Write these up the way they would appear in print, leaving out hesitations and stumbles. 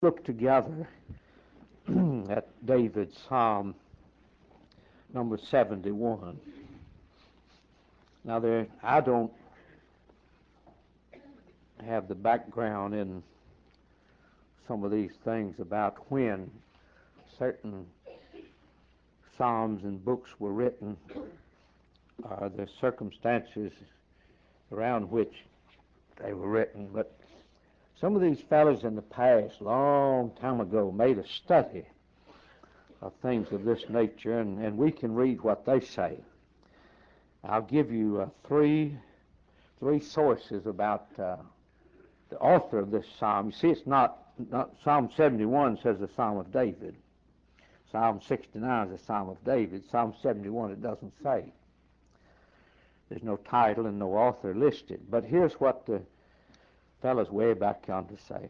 Look together at David's Psalm number 71. Now, I don't have the background in some of these things about when certain psalms and books were written, the circumstances around which they were written, but some of these fellows in the past, long time ago, made a study of things of this nature, and we can read what they say. I'll give you three sources about the author of this psalm. You see, it's not Psalm 71 says the Psalm of David. Psalm 69 is the Psalm of David. Psalm 71 it doesn't say. There's no title and no author listed. But here's what the fellows way back yonder say.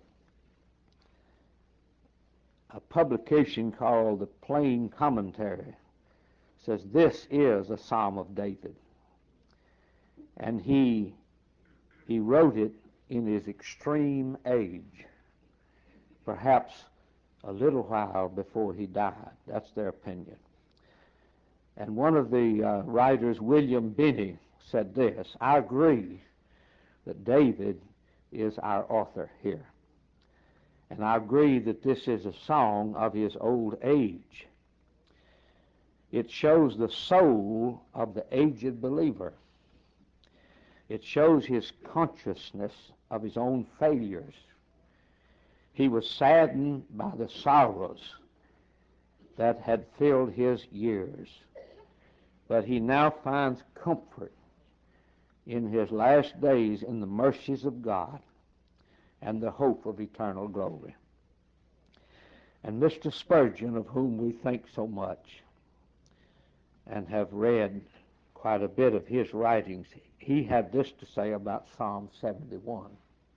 A publication called the Plain Commentary says this is a Psalm of David. And he wrote it in his extreme age, perhaps a little while before he died. That's their opinion. And one of the writers, William Binney, said this: I agree that David is our author here. And I agree that this is a song of his old age. It shows the soul of the aged believer. It shows his consciousness of his own failures. He was saddened by the sorrows that had filled his years, but he now finds comfort in his last days in the mercies of God and the hope of eternal glory. And Mr. Spurgeon, of whom we think so much and have read quite a bit of his writings, he had this to say about Psalm 71.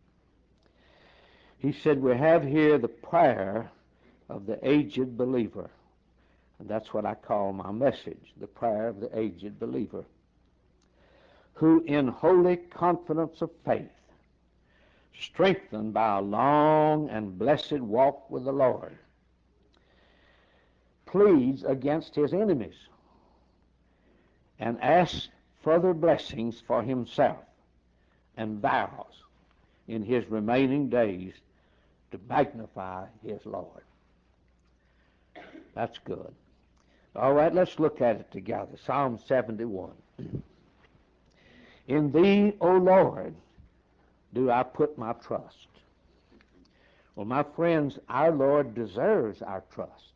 He said, we have here the prayer of the aged believer. And that's what I call my message, the prayer of the aged believer, who in holy confidence of faith, strengthened by a long and blessed walk with the Lord, pleads against his enemies and asks further blessings for himself and vows in his remaining days to magnify his Lord. That's good. All right, let's look at it together. Psalm 71. In thee, O Lord, do I put my trust. Well, my friends, our Lord deserves our trust.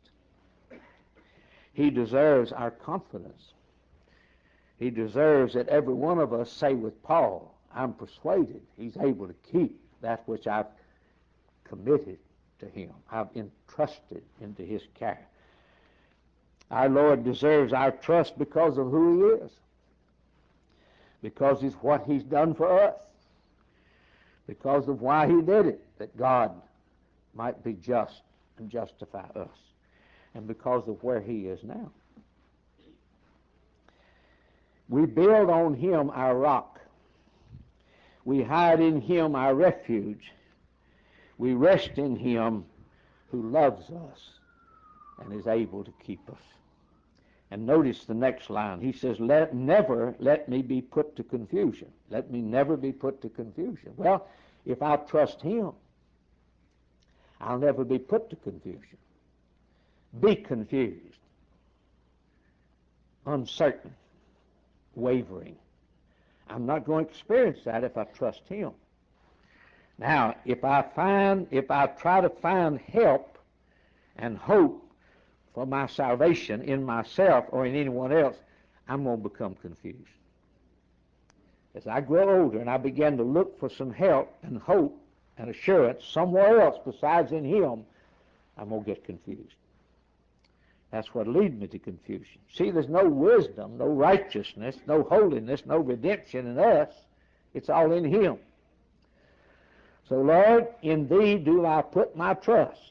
He deserves our confidence. He deserves that every one of us say with Paul, I'm persuaded he's able to keep that which I've committed to him. I've entrusted into his care. Our Lord deserves our trust because of who he is, because it's what he's done for us, because of why he did it, that God might be just and justify us, and because of where he is now. We build on him our rock. We hide in him our refuge. We rest in him who loves us and is able to keep us. And notice the next line. He says, never let me be put to confusion. Let me never be put to confusion. Well, if I trust him, I'll never be put to confusion. Be confused, uncertain, wavering. I'm not going to experience that if I trust him. Now, if I try to find help and hope for my salvation in myself or in anyone else, I'm going to become confused. As I grow older and I begin to look for some help and hope and assurance somewhere else besides in him, I'm going to get confused. That's what leads me to confusion. See, there's no wisdom, no righteousness, no holiness, no redemption in us. It's all in him. So, Lord, in thee do I put my trust.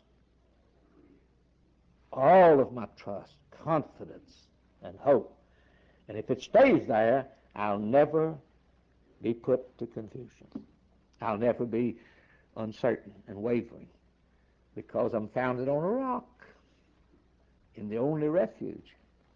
All of my trust, confidence, and hope. And if it stays there, I'll never be put to confusion. I'll never be uncertain and wavering, because I'm founded on a rock, in the only refuge.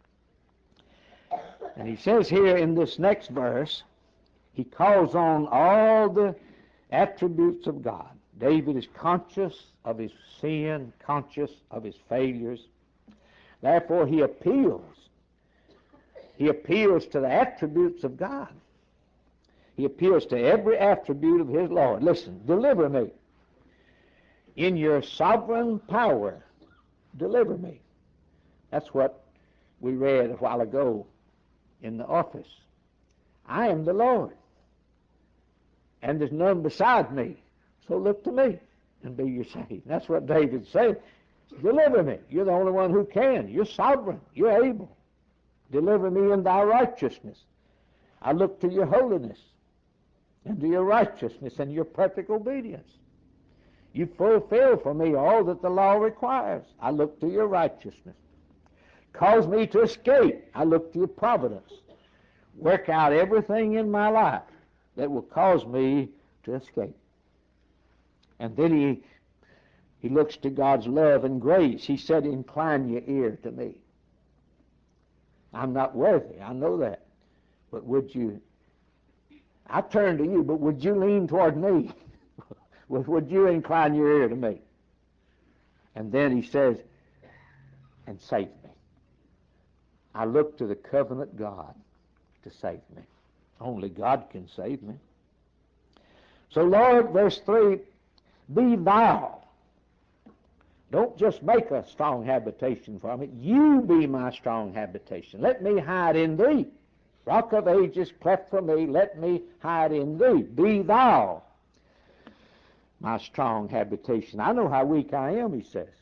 And he says here in this next verse, he calls on all the attributes of God. David is conscious of his sin, conscious of his failures. Therefore, he appeals. He appeals to the attributes of God. He appeals to every attribute of his Lord. Listen, deliver me. In your sovereign power, deliver me. That's what we read a while ago in the office. I am the Lord, and there's none beside me. So look to me and be your saved. That's what David said. Deliver me. You're the only one who can. You're sovereign. You're able. Deliver me in thy righteousness. I look to your holiness and to your righteousness and your perfect obedience. You fulfill for me all that the law requires. I look to your righteousness. Cause me to escape. I look to your providence. Work out everything in my life that will cause me to escape. And then he looks to God's love and grace. He said, incline your ear to me. I'm not worthy, I know that. But would you, I turn to you, but would you lean toward me? Would you incline your ear to me? And then he says, and save me. I look to the covenant God to save me. Only God can save me. So Lord, verse 3, be thou. Don't just make a strong habitation for me. You be my strong habitation. Let me hide in thee. Rock of ages, cleft for me, let me hide in thee. Be thou my strong habitation. I know how weak I am, he says.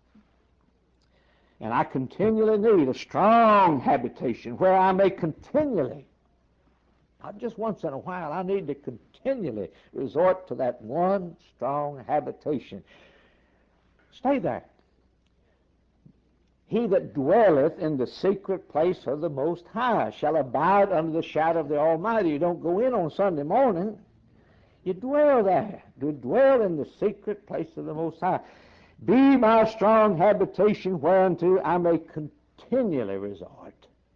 And I continually need a strong habitation where I may continually, not just once in a while, I need to continually resort to that one strong habitation. Stay there. He that dwelleth in the secret place of the Most High shall abide under the shadow of the Almighty. You don't go in on Sunday morning. You dwell there. You dwell in the secret place of the Most High. Be my strong habitation whereunto I may continually resort.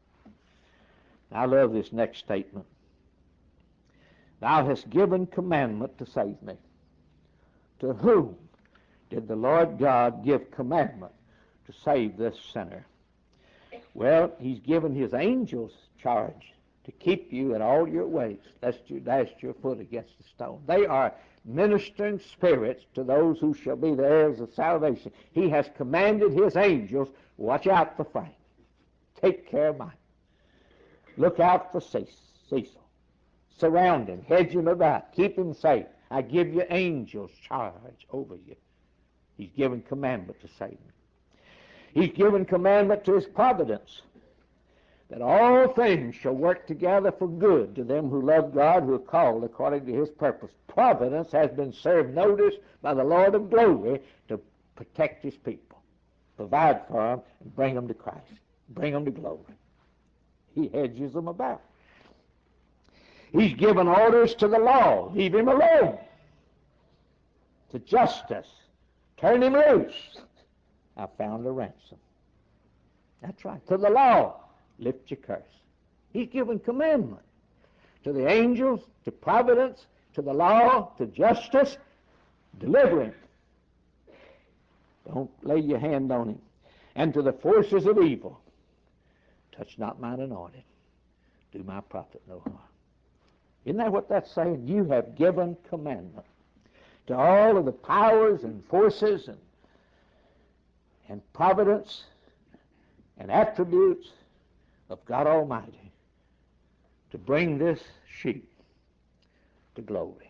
I love this next statement. Thou hast given commandment to save me. To whom did the Lord God give commandment to save this sinner? Well, he's given his angels charge to keep you in all your ways, lest you dash your foot against a stone. They are ministering spirits to those who shall be the heirs of salvation. He has commanded his angels, watch out for Frank. Take care of mine. Look out for Cecil. Surround him, hedge him about, keep him safe. I give you angels charge over you. He's given commandment to save me. He's given commandment to his providence, that all things shall work together for good to them who love God, who are called according to his purpose. Providence has been served notice by the Lord of glory to protect his people, provide for them, and bring them to Christ, bring them to glory. He hedges them about. He's given orders to the law, leave him alone. To justice, turn him loose. I found a ransom. That's right. To the law, lift your curse. He's given commandment to the angels, to providence, to the law, to justice, delivering. Don't lay your hand on him. And to the forces of evil, touch not mine anointed, do my prophet no harm. Isn't that what that's saying? You have given commandment to all of the powers and forces and providence and attributes of God Almighty to bring this sheep to glory.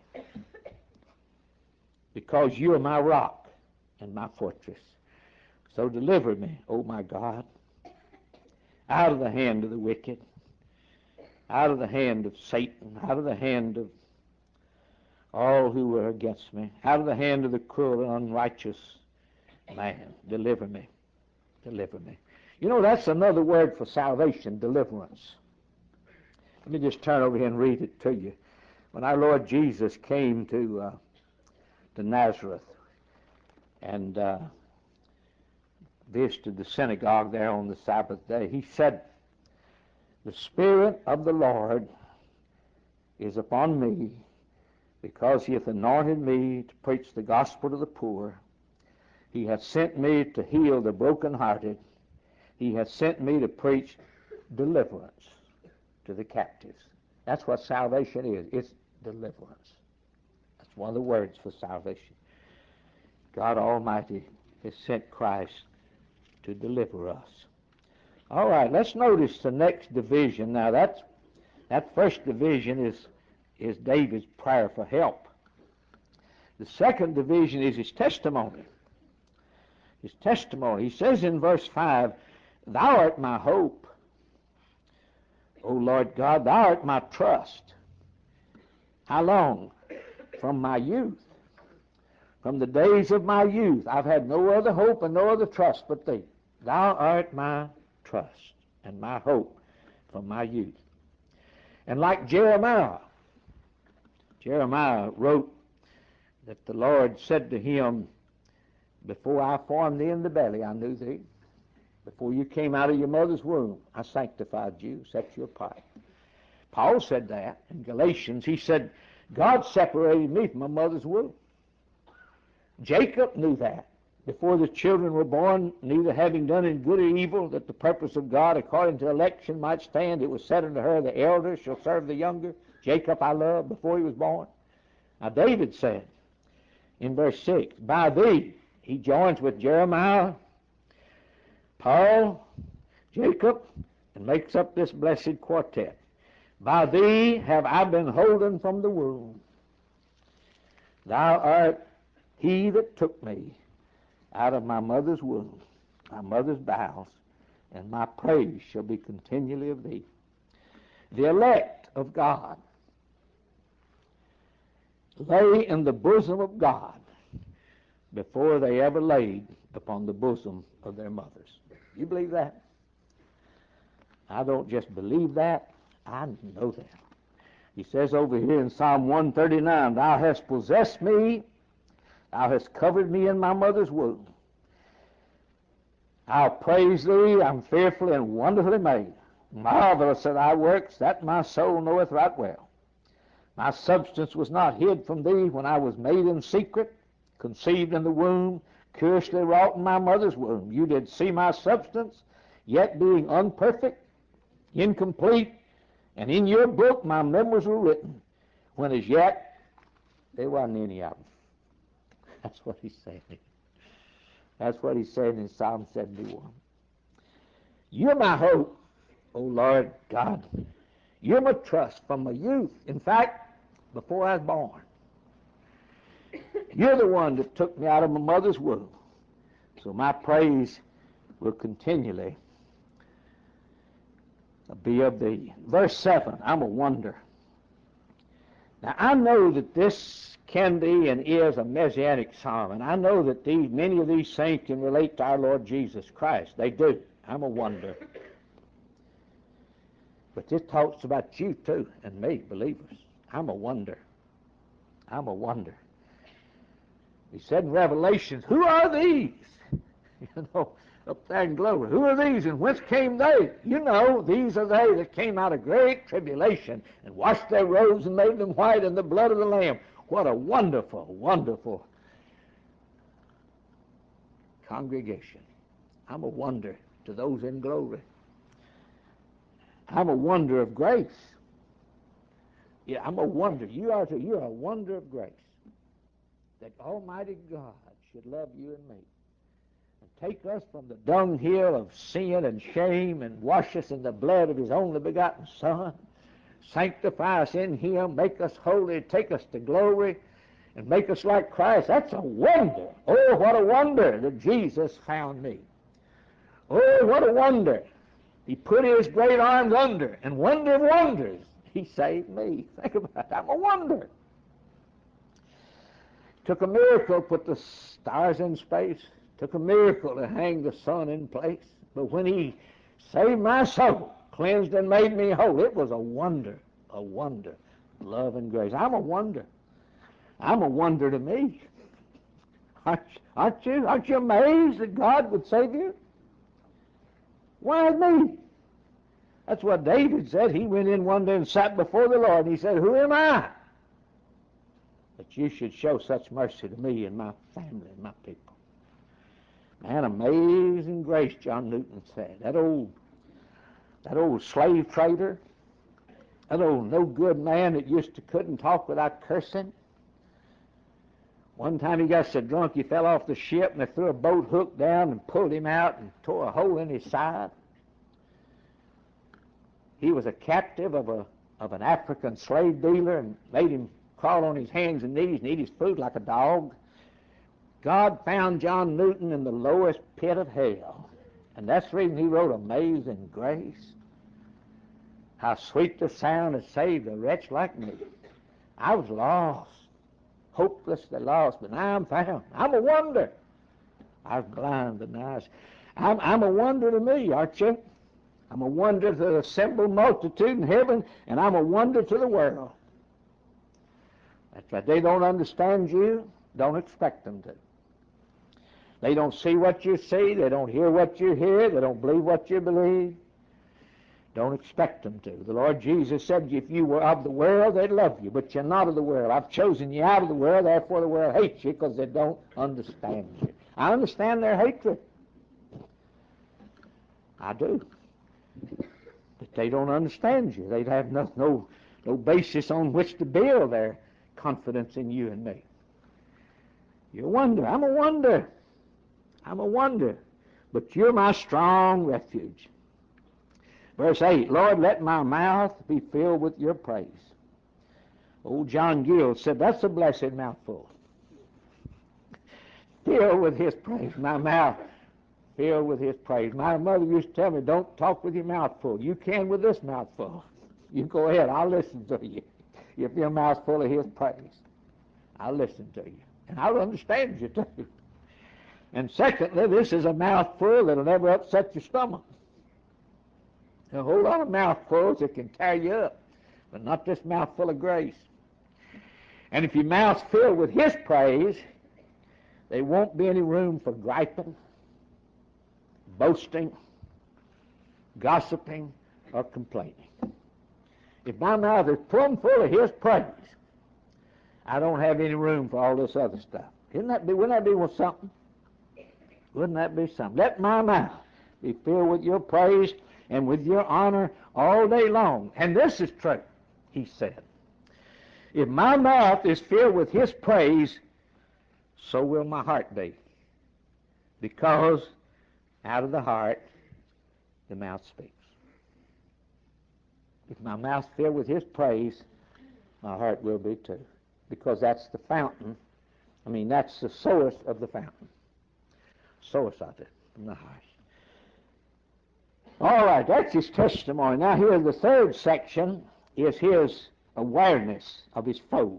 Because you are my rock and my fortress. So deliver me, O my God, out of the hand of the wicked, out of the hand of Satan, out of the hand of all who are against me, out of the hand of the cruel and unrighteous man. Deliver me. Deliver me. You know, that's another word for salvation, deliverance. Let me just turn over here and read it to you. When our Lord Jesus came to Nazareth, and visited the synagogue there on the Sabbath day. He said, "The Spirit of the Lord is upon me, because he hath anointed me to preach the gospel to the poor. He hath sent me to heal the brokenhearted. He hath sent me to preach deliverance to the captives." That's what salvation is. It's deliverance. That's one of the words for salvation. God Almighty has sent Christ to deliver us. All right, let's notice the next division. Now, that first division is David's prayer for help. The second division is his testimony. His testimony. He says in verse 5, "Thou art my hope, O Lord God, thou art my trust." How long? From my youth. From the days of my youth, I've had no other hope and no other trust but thee. Thou art my trust and my hope from my youth. And like Jeremiah wrote that the Lord said to him, "Before I formed thee in the belly, I knew thee. Before you came out of your mother's womb, I sanctified you, set you apart." Paul said that in Galatians. He said, "God separated me from my mother's womb." Jacob knew that. Before the children were born, neither having done in good or evil, that the purpose of God according to election might stand, it was said unto her, "The elder shall serve the younger." Jacob I loved before he was born. Now David said in verse 6, "By thee," he joins with Jeremiah, Paul, Jacob, and makes up this blessed quartet. "By thee have I been holden from the womb. Thou art he that took me out of my mother's womb, my mother's bowels, and my praise shall be continually of thee." The elect of God lay in the bosom of God before they ever laid upon the bosom of their mothers. You believe that? I don't just believe that, I know that. He says over here in Psalm 139, "Thou hast possessed me, thou hast covered me in my mother's womb. I'll praise thee, I'm fearfully and wonderfully made. Marvelous are thy works, that my soul knoweth right well. My substance was not hid from thee when I was made in secret, conceived in the womb, curiously wrought in my mother's womb. You did see my substance, yet being unperfect, incomplete, and in your book my memories were written, when as yet there wasn't any of them." That's what he's saying. That's what he's saying in Psalm 71. You're my hope, O Lord God. You're my trust from my youth. In fact, before I was born. You're the one that took me out of my mother's womb. So my praise will continually be of thee. Verse 7, I'm a wonder. Now I know that this can be and is a messianic psalm, and I know that many of these saints can relate to our Lord Jesus Christ. They do. I'm a wonder. But this talks about you too and me, believers. I'm a wonder. I'm a wonder. He said in Revelations, who are these? Up there in glory. Who are these and whence came they? These are they that came out of great tribulation and washed their robes and made them white in the blood of the Lamb. What a wonderful, wonderful congregation. I'm a wonder to those in glory. I'm a wonder of grace. Yeah, I'm a wonder. You're a wonder of grace. That Almighty God should love you and me. And take us from the dunghill of sin and shame and wash us in the blood of His only begotten Son. Sanctify us in Him, make us holy, take us to glory, and make us like Christ. That's a wonder. Oh, what a wonder that Jesus found me. Oh, what a wonder. He put His great arms under, and wonder of wonders, He saved me. Think about it. I'm a wonder. Took a miracle to put the stars in space. Took a miracle to hang the sun in place. But when He saved my soul, cleansed and made me whole, it was a wonder, love and grace. I'm a wonder. I'm a wonder to me. Aren't you? Aren't you amazed that God would save you? Why me? That's what David said. He went in one day and sat before the Lord, and he said, who am I that you should show such mercy to me and my family and my people? Man, amazing grace, John Newton said. That old slave trader, that old no good man that couldn't talk without cursing. One time he got so drunk he fell off the ship, and they threw a boat hook down and pulled him out and tore a hole in his side. He was a captive of an African slave dealer and made him crawl on his hands and knees and eat his food like a dog. God found John Newton in the lowest pit of hell, and that's the reason he wrote Amazing Grace. How sweet the sound that saved a wretch like me. I was lost, hopelessly lost, but now I'm found. I'm a wonder. I was blind, but now I'm a wonder to me, aren't you? I'm a wonder to the assembled multitude in heaven, and I'm a wonder to the world. That's right. They don't understand you. Don't expect them to. They don't see what you see. They don't hear what you hear. They don't believe what you believe. Don't expect them to. The Lord Jesus said, if you were of the world, they'd love you, but you're not of the world. I've chosen you out of the world, therefore the world hates you because they don't understand you. I understand their hatred. I do. But they don't understand you. They have no basis on which to build their confidence in you and me. You're a wonder. I'm a wonder. I'm a wonder. But you're my strong refuge. Verse 8, Lord, let my mouth be filled with your praise. Old John Gill said, that's a blessed mouthful. Filled with his praise. My mouth filled with his praise. My mother used to tell me, don't talk with your mouth full. You can with this mouth full. You go ahead, I'll listen to you. If your mouth's full of his praise, I'll listen to you. And I'll understand you too. And secondly, this is a mouthful that'll never upset your stomach. A whole lot of mouthfuls that can tear you up, but not this mouthful of grace. And if your mouth's filled with his praise, there won't be any room for griping, boasting, gossiping, or complaining. If my mouth is plumb full of his praise, I don't have any room for all this other stuff. Wouldn't that be something? Wouldn't that be something? Let my mouth be filled with your praise and with your honor all day long. And this is true, he said. If my mouth is filled with his praise, so will my heart be. Because out of the heart, the mouth speaks. If my mouth's filled with his praise, my heart will be too. Because that's the fountain. That's the source of the fountain. Source of it from the heart. All right, that's his testimony. Now here, the third section is his awareness of his foes.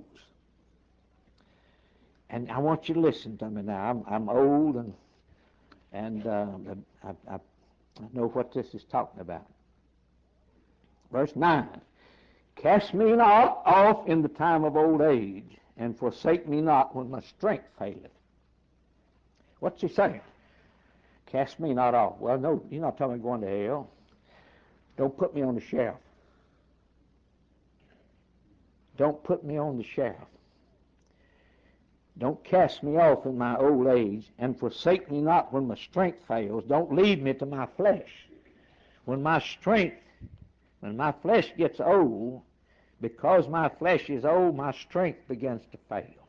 And I want you to listen to me now. I'm old, and I know what this is talking about. Verse 9, cast me not off in the time of old age, and forsake me not when my strength faileth. What's he saying? Cast me not off. Well, no, you're not talking about going to hell. Don't put me on the shelf. Don't put me on the shelf. Don't cast me off in my old age, and forsake me not when my strength fails. Don't leave me to my flesh. When my flesh gets old, because my flesh is old, my strength begins to fail.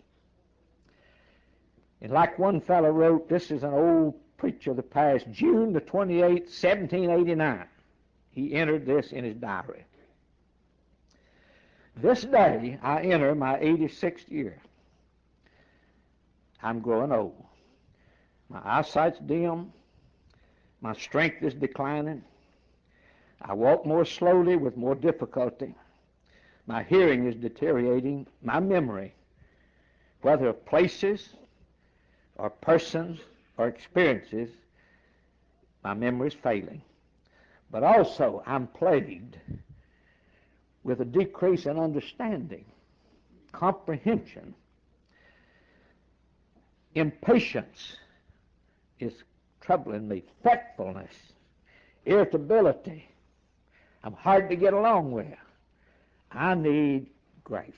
And like one fellow wrote, this is an old preacher of the past, June the 28th, 1789. He entered this in his diary. This day I enter my 86th year. I'm growing old. My eyesight's dim. My strength is declining. I walk more slowly with more difficulty. My hearing is deteriorating. My memory, whether of places or persons or experiences, my memory is failing. But also I'm plagued with a decrease in understanding, comprehension, impatience, is troubling me. Fretfulness, irritability. I'm hard to get along with. I need grace.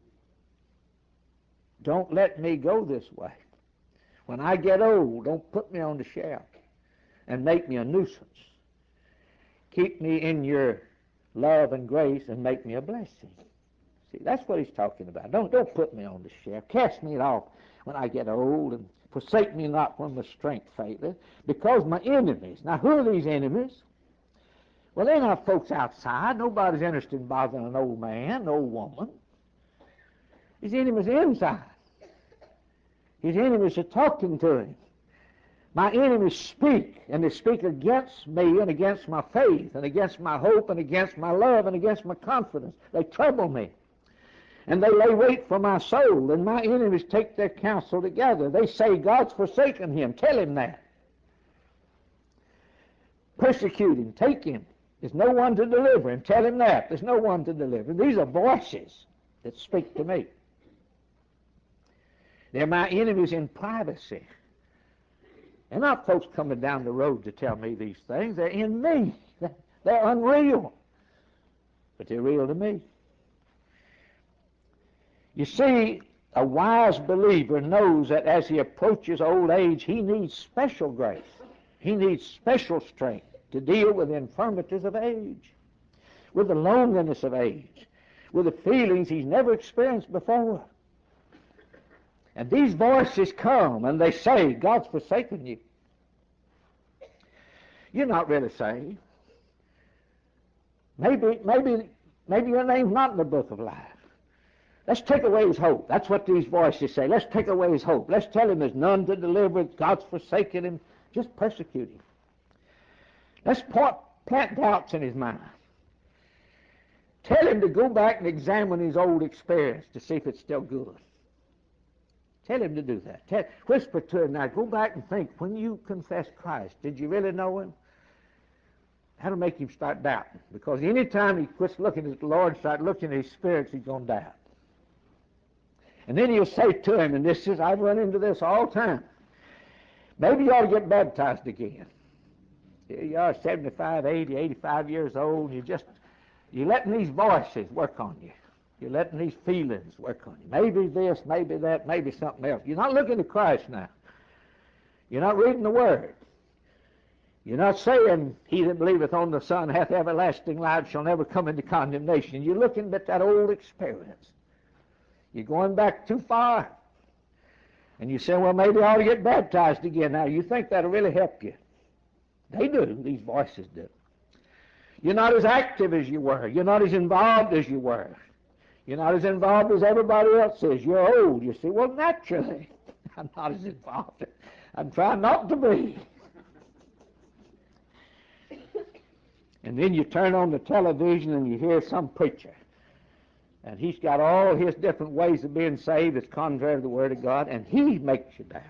Don't let me go this way. When I get old, don't put me on the shelf and make me a nuisance. Keep me in your love and grace and make me a blessing. See, that's what he's talking about. Don't put me on the shelf. Cast me off when I get old, and forsake me not when my strength faileth, because my enemies. Now, who are these enemies? Well, they're not folks outside. Nobody's interested in bothering an old man, an old woman. His enemies are inside. His enemies are talking to him. My enemies speak, and they speak against me and against my faith and against my hope and against my love and against my confidence. They trouble me, and they lay wait for my soul, and my enemies take their counsel together. They say, God's forsaken him. Tell him that. Persecute him. Take him. There's no one to deliver him. Tell him that. There's no one to deliver him. These are voices that speak to me. They're my enemies in privacy. They're not folks coming down the road to tell me these things. They're in me. They're unreal. But they're real to me. You see, a wise believer knows that as he approaches old age, he needs special grace. He needs special strength to deal with the infirmities of age, with the loneliness of age, with the feelings he's never experienced before. And these voices come and they say, God's forsaken you. You're not really saved. Maybe your name's not in the book of life. Let's take away his hope. That's what these voices say. Let's take away his hope. Let's tell him there's none to deliver. God's forsaken him. Just persecute him. Let's plant doubts in his mind. Tell him to go back and examine his old experience to see if it's still good. Tell him to do that. Whisper to him now, go back and think, when you confessed Christ, did you really know him? That'll make him start doubting. Because any time he quits looking at the Lord and starts looking at his spirits, he's going to doubt. And then he'll say to him, and this is, I've run into this all the time, maybe you ought to get baptized again. Here you are, 75, 80, 85 years old, and you're letting these voices work on you. You're letting these feelings work on you. Maybe this, maybe that, maybe something else. You're not looking to Christ now. You're not reading the Word. You're not saying, he that believeth on the Son hath everlasting life, shall never come into condemnation. You're looking at that old experience. You're going back too far. And you say, well, maybe I ought to get baptized again. Now, you think that'll really help you. They do. These voices do. You're not as active as you were. You're not as involved as you were. You're not as involved as everybody else is. You're old. You see, well, naturally, I'm not as involved. I'm trying not to be. And then you turn on the television and you hear some preacher. And he's got all his different ways of being saved that's contrary to the Word of God, and he makes you doubt.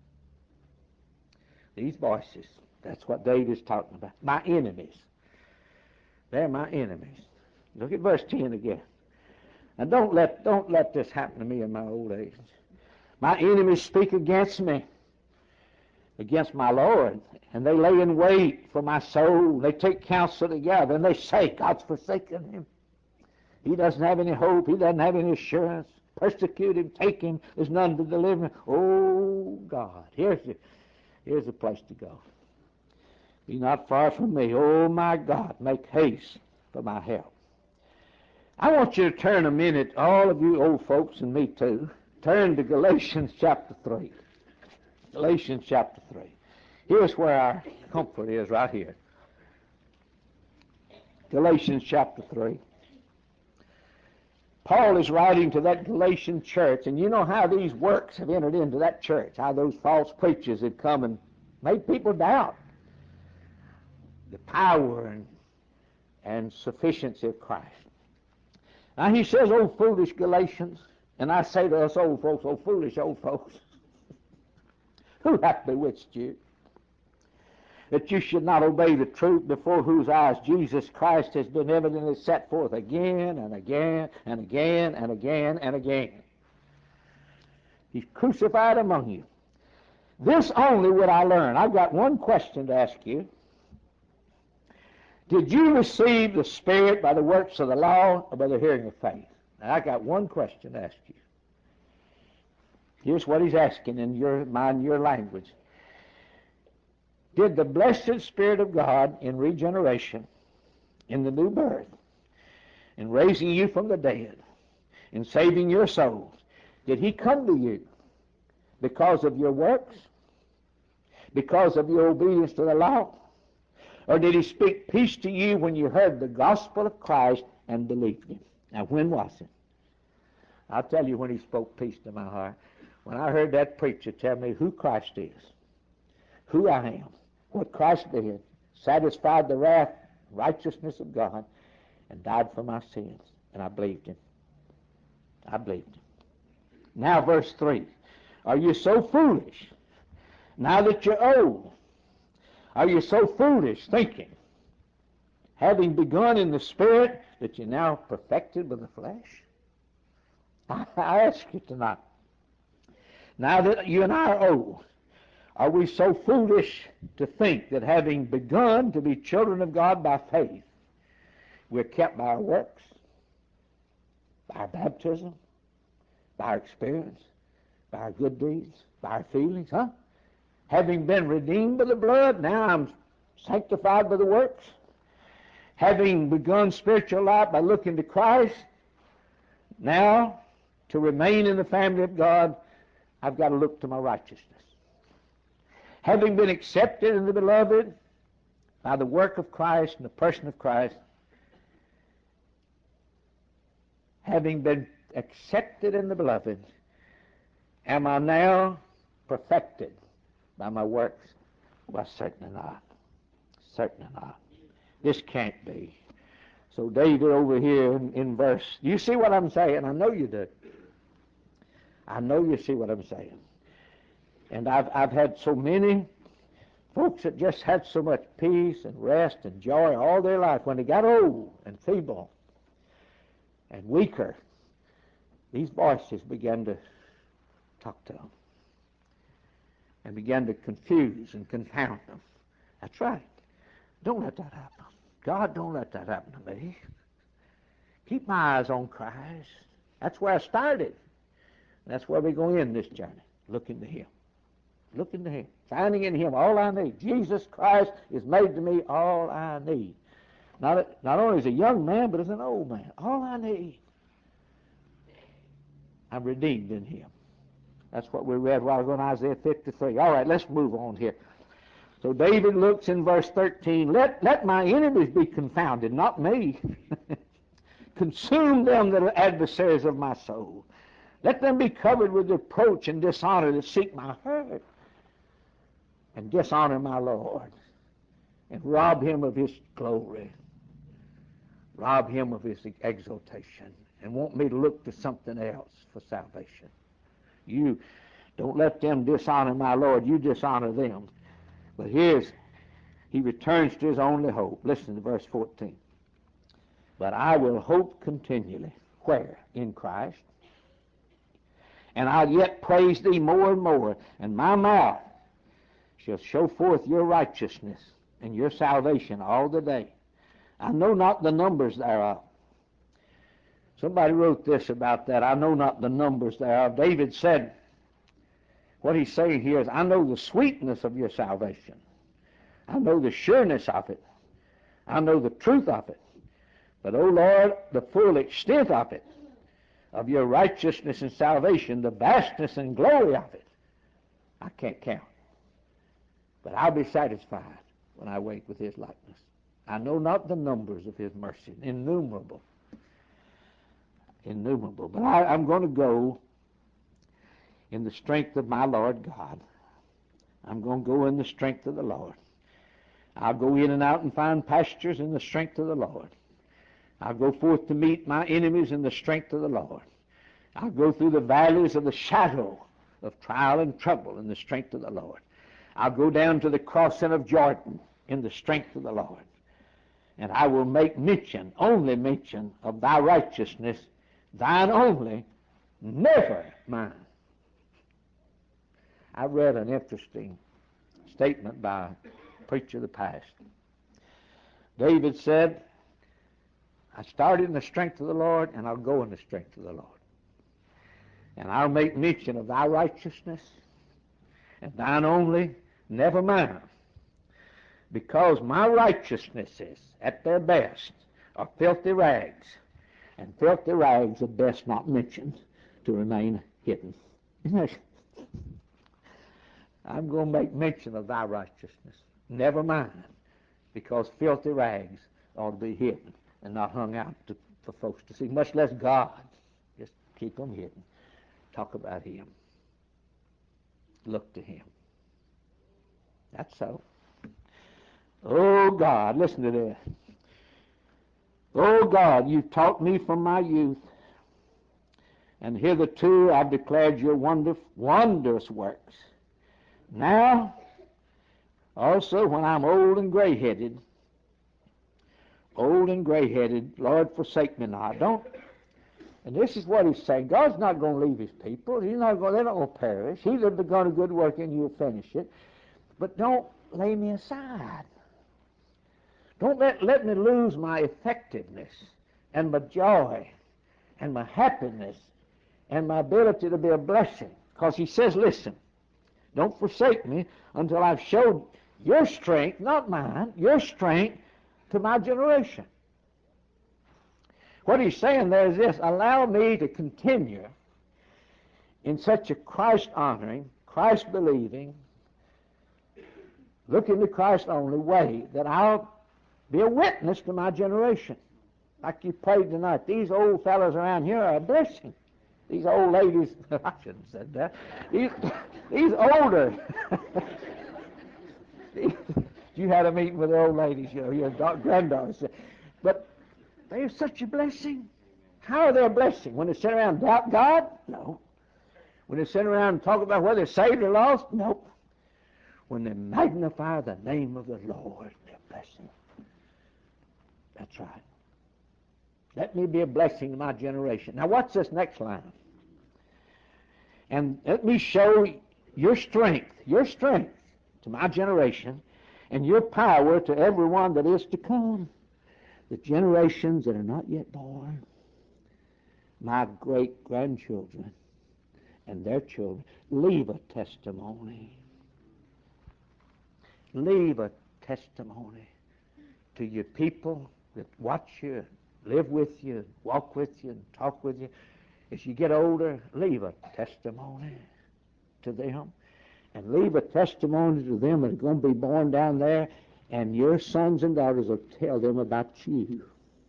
These voices, that's what David's talking about. My enemies. They're my enemies. Look at verse 10 again. Now don't let this happen to me in my old age. My enemies speak against me, against my Lord, and they lay in wait for my soul. They take counsel together, and they say, God's forsaken him. He doesn't have any hope. He doesn't have any assurance. Persecute him, take him. There's none to deliver him. Oh, God, here's the place to go. Be not far from me. Oh, my God, make haste for my help. I want you to turn a minute, all of you old folks and me too, turn to Galatians chapter 3. Galatians chapter 3. Here's where our comfort is, right here. Galatians chapter 3. Paul is writing to that Galatian church, and you know how these works have entered into that church, how those false preachers had come and made people doubt the power and sufficiency of Christ. Now he says, oh foolish Galatians, and I say to us old folks, oh foolish old folks, who hath bewitched you, that you should not obey the truth, before whose eyes Jesus Christ has been evidently set forth again and again and again and again and again. He's crucified among you. This only would I learn. I've got one question to ask you. Did you receive the Spirit by the works of the law or by the hearing of faith? Now, I got one question to ask you. Here's what he's asking in your mind, your language. Did the blessed Spirit of God in regeneration, in the new birth, in raising you from the dead, in saving your souls, did he come to you because of your works? Because of your obedience to the law? Or did he speak peace to you when you heard the gospel of Christ and believed him? Now, when was it? I'll tell you when he spoke peace to my heart. When I heard that preacher tell me who Christ is, who I am, what Christ did, satisfied the wrath, righteousness of God, and died for my sins. And I believed him. I believed him. Now, verse 3. Are you so foolish, now that you're old? Are you so foolish, thinking, having begun in the Spirit, that you're now perfected with the flesh? I ask you tonight, now that you and I are old, are we so foolish to think that having begun to be children of God by faith, we're kept by our works, by our baptism, by our experience, by our good deeds, by our feelings, huh? Having been redeemed by the blood, now I'm sanctified by the works. Having begun spiritual life by looking to Christ, now to remain in the family of God, I've got to look to my righteousness. Having been accepted in the beloved by the work of Christ and the person of Christ, having been accepted in the beloved, am I now perfected by my works? Well, certainly not. Certainly not. This can't be. So David over here in verse, you see what I'm saying? I know you do. I know you see what I'm saying. And I've had so many folks that just had so much peace and rest and joy all their life. When they got old and feeble and weaker, these voices began to talk to them and began to confuse and confound them. That's right. Don't let that happen. God, don't let that happen to me. Keep my eyes on Christ. That's where I started. That's where we're going to end this journey. Looking to him. Looking to him. Finding in him all I need. Jesus Christ is made to me all I need. Not only as a young man, but as an old man. All I need. I'm redeemed in him. That's what we read while ago in Isaiah 53. All right, let's move on here. So David looks in verse 13, let my enemies be confounded, not me. Consume them that are adversaries of my soul. Let them be covered with reproach and dishonor that seek my hurt, and dishonor my Lord, and rob him of his glory, rob him of his exaltation, and want me to look to something else for salvation. You don't let them dishonor my Lord, you dishonor them. But he returns to his only hope. Listen to verse 14. But I will hope continually. Where? In Christ. And I'll yet praise thee more and more, and my mouth shall show forth your righteousness and your salvation all the day. I know not the numbers thereof. Somebody wrote this about that. I know not the numbers thereof. David said, what he's saying here is, I know the sweetness of your salvation. I know the sureness of it. I know the truth of it. But, O Lord, the full extent of it, of your righteousness and salvation, the vastness and glory of it, I can't count. But I'll be satisfied when I wake with his likeness. I know not the numbers of his mercy, innumerable. Innumerable. But I'm going to go in the strength of my Lord God. I'm going to go in the strength of the Lord. I'll go in and out and find pastures in the strength of the Lord. I'll go forth to meet my enemies in the strength of the Lord. I'll go through the valleys of the shadow of trial and trouble in the strength of the Lord. I'll go down to the crossing of Jordan in the strength of the Lord. And I will make mention, only mention, of thy righteousness, thine only, never mine. I read an interesting statement by a preacher of the past. David said, I started in the strength of the Lord, and I'll go in the strength of the Lord. And I'll make mention of thy righteousness, and thine only, never mine. Because my righteousnesses, at their best, are filthy rags, and filthy rags are best not mentioned to remain hidden. I'm going to make mention of thy righteousness, never mine, because filthy rags ought to be hidden and not hung out for folks to see, much less God. Just keep them hidden. Talk about him. Look to him. That's so. Oh God, listen to this. Oh God, you've taught me from my youth, and hitherto I've declared your wondrous works. Now, also when I'm old and gray-headed, Lord, forsake me not. Don't. And this is what he's saying. God's not going to leave his people. They're not going to perish. He's begun a good work and you'll finish it. But don't lay me aside. Don't let me lose my effectiveness and my joy and my happiness and my ability to be a blessing. Because he says, listen, don't forsake me until I've showed your strength, not mine, your strength to my generation. What he's saying there is this: allow me to continue in such a Christ-honoring, Christ-believing, looking to Christ only way that I'll be a witness to my generation. Like you prayed tonight, these old fellows around here are a blessing. These old ladies, I shouldn't have said that. These older, you had a meeting with the old ladies, your granddaughters. But they are such a blessing. How are they a blessing? When they sit around and doubt God? No. When they sit around and talk about whether they're saved or lost? Nope. When they magnify the name of the Lord, they're a blessing. That's right. Let me be a blessing to my generation. Now what's this next line? And let me show your strength to my generation, and your power to everyone that is to come. The generations that are not yet born, my great-grandchildren and their children, leave a testimony. Leave a testimony to your people that watch you, live with you, walk with you, and talk with you. As you get older, leave a testimony to them. And leave a testimony to them that are going to be born down there, and your sons and daughters will tell them about you.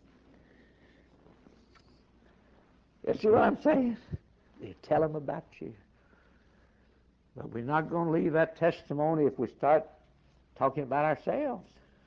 You see what I'm saying? They tell them about you. But we're not going to leave that testimony if we start talking about ourselves.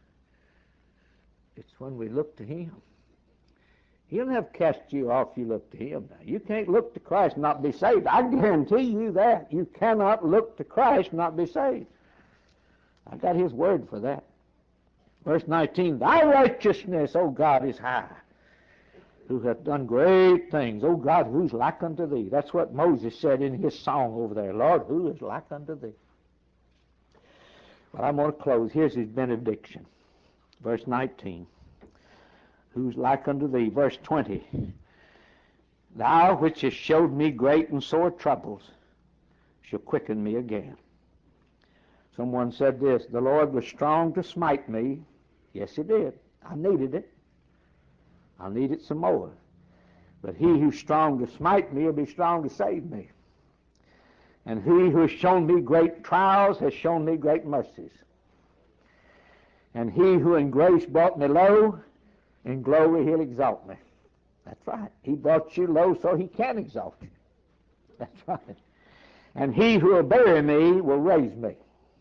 It's when we look to him. He'll never cast you off if you look to him. Now, you can't look to Christ and not be saved. I guarantee you that. You cannot look to Christ and not be saved. I got his word for that. Verse 19, thy righteousness, O God, is high, who hath done great things. O God, who's like unto thee? That's what Moses said in his song over there. Lord, who is like unto thee? Well, I'm going to close. Here's his benediction. Verse 19. Who's like unto thee? Verse 20. Thou which hast showed me great and sore troubles shall quicken me again. Someone said this: the Lord was strong to smite me. Yes, he did. I needed it. I'll need it some more. But he who's strong to smite me will be strong to save me. And he who has shown me great trials has shown me great mercies. And he who in grace brought me low, in glory he'll exalt me. That's right. He brought you low so he can exalt you. That's right. And he who will bury me will raise me.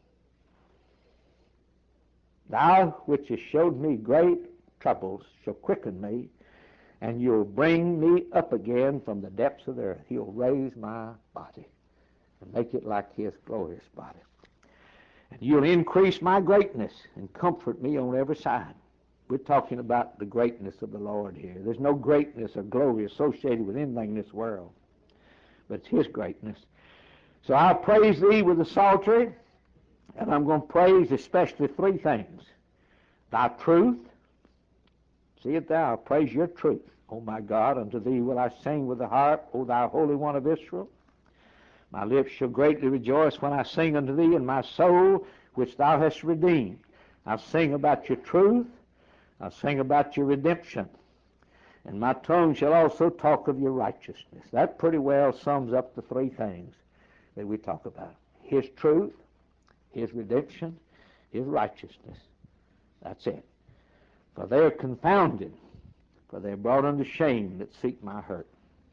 Thou which hast showed me great troubles shall quicken me, and you'll bring me up again from the depths of the earth. He'll raise my body and make it like his glorious body. And you'll increase my greatness and comfort me on every side. We're talking about the greatness of the Lord here. There's no greatness or glory associated with anything in this world, but it's his greatness. So I'll praise thee with the psaltery, and I'm going to praise especially three things. Thy truth. See it thou, I'll praise your truth. O my God, unto thee will I sing with the harp, O thou Holy One of Israel. My lips shall greatly rejoice when I sing unto thee, and my soul, which thou hast redeemed. I'll sing about your truth. I'll sing about your redemption. And my tongue shall also talk of your righteousness. That pretty well sums up the three things that we talk about. His truth, his redemption, his righteousness. That's it. For they are confounded, for they are brought unto shame that seek my hurt.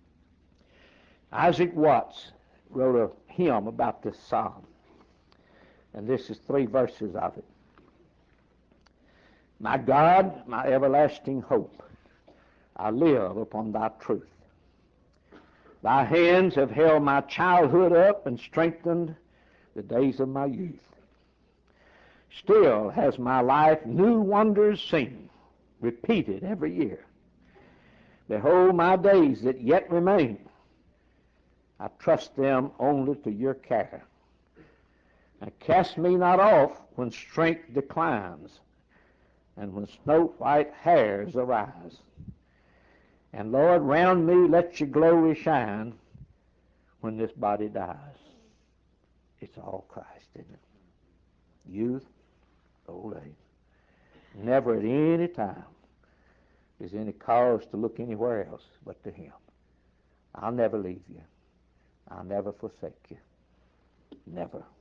Isaac Watts wrote a hymn about this psalm, and this is 3 verses of it. My God, my everlasting hope, I live upon thy truth. Thy hands have held my childhood up and strengthened the days of my youth. Still has my life new wonders seen, repeated every year. Behold my days that yet remain. I trust them only to your care. And cast me not off when strength declines, and when snow-white hairs arise. And Lord, round me let your glory shine when this body dies. It's all Christ, isn't it? Youth, old age. Never at any time is any cause to look anywhere else but to him. I'll never leave you. I'll never forsake you. Never.